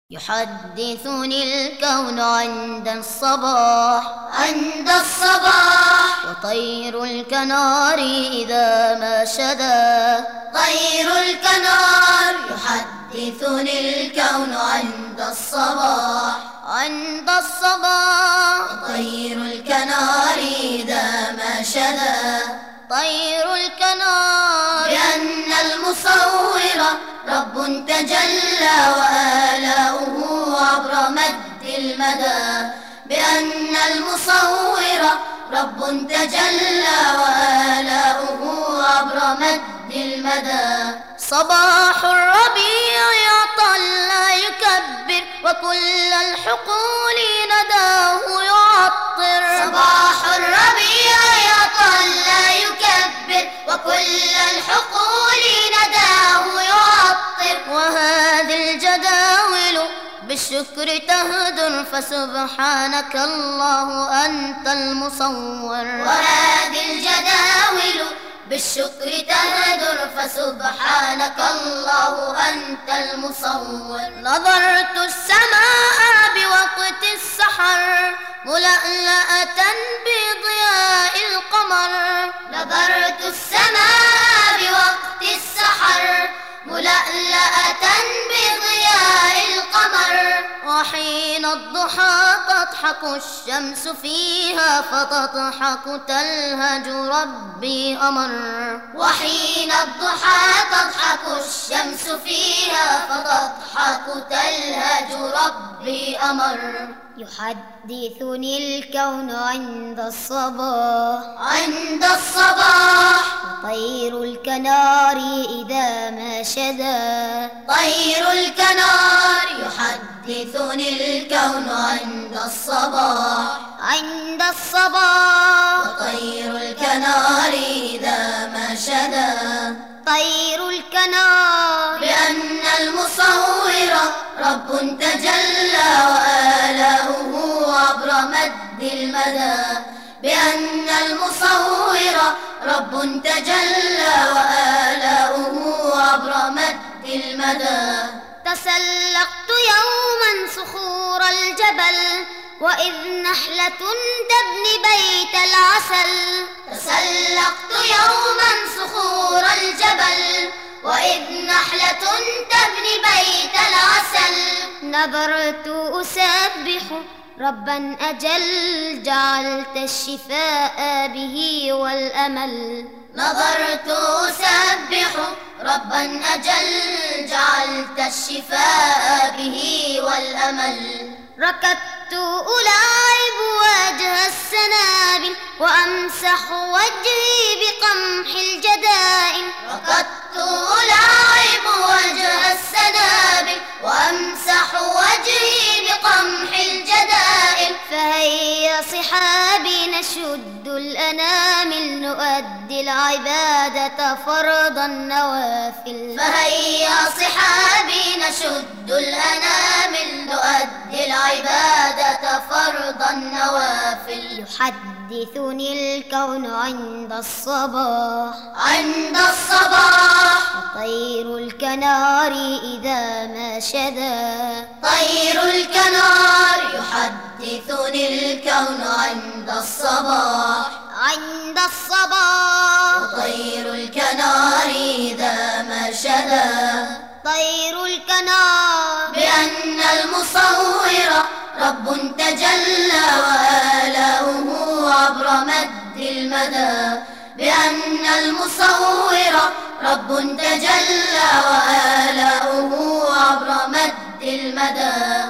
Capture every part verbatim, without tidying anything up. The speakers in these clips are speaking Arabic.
يحدثني الكون عند الصباح عند الصباح وطير الكنار إذا ما شدا طير الكنار يحدثني الكون عند الصباح عند الصباح وطير الكنار إذا ما شدا طير الكنار بأن المصور رب تجلى وآلاؤه عبر مد المدى بأن المصور رب تجلى وآلاؤه عبر مد المدى صباح الربيع يعطل لا يكبر وكل الحقول نداه يعطر صباح الربيع يعطل لا يكبر وكل الحقول نداه يعطر وهذه الجداول بالشكر تهدر فسبحانك الله أنت المصور وهذه الجداول بالشكر تهدر فسبحانك الله أنت المصور نظرت السماء بوقت السحر ملألأة بضياء القمر نظرت السماء بوقت السحر ملألأة بضياء القمر وحين الضحى تضحك الشمس فيها فتضحك تلهج ربي أمر وحين الضحى تضحك الشمس فيها فتضحك تلهج ربي أمر يحدثني الكون عند الصباح عند الصباح وطير الكنار إذا ما شدا طير الكنار يحدثني الكون عند الصباح عند الصباح وطير الكنار إذا ما شدا طير الكنار بأن المصور رب تجلى وآلاؤه عبر مد المدى بأن المصور رب تجلى وآلاؤه عبر مد المدى تسلقت يوما صخور الجبل وإذ نحلة تبني بيت العسل تسلقت يوما صخور الجبل وإذ نحلة تبني بيت العسل نظرت أسبح ربا أجل جعلت الشفاء به والأمل نظرت أسبح ربا أجل جعلت الشفاء به والأمل ركضت ألاعب وجه السنابل وأمسح وجهي بقمح الجدائن ركضت ألاعب وجه السنابل وأمسح وجهي بقمح الجدائن فهيا صحابي نشد الأنامل نؤدي العبادة فرض النوافل فهيا صحابي نشد الأنامل نؤدي العبادة فرض النوافل يحدثني الكون عند الصباح عند الصباح وطير الكنار إذا ما شدا طير الكنار يحدثني الكون عند الصباح عند الصباح وطير الكنار إذا ما شدا طير الكنار بأن المصور رب تجلى وآلاؤه عبر مد المدى بأن المصور رب تجلى وآلاؤه عبر مد المدى.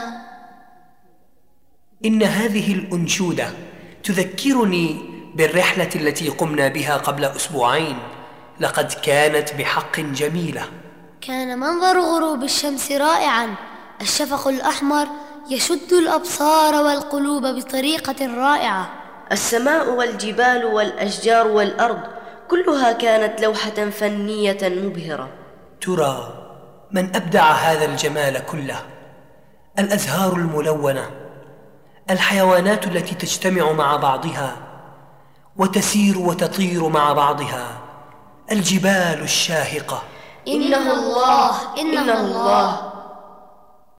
إن هذه الأنشودة تذكرني بالرحلة التي قمنا بها قبل أسبوعين. لقد كانت بحق جميلة. كان منظر غروب الشمس رائعا، الشفق الأحمر يشد الأبصار والقلوب بطريقة رائعة. السماء والجبال والأشجار والأرض كلها كانت لوحة فنية مبهرة. ترى من أبدع هذا الجمال كله؟ الأزهار الملونة، الحيوانات التي تجتمع مع بعضها وتسير وتطير مع بعضها، الجبال الشاهقة. إنه الله إنه الله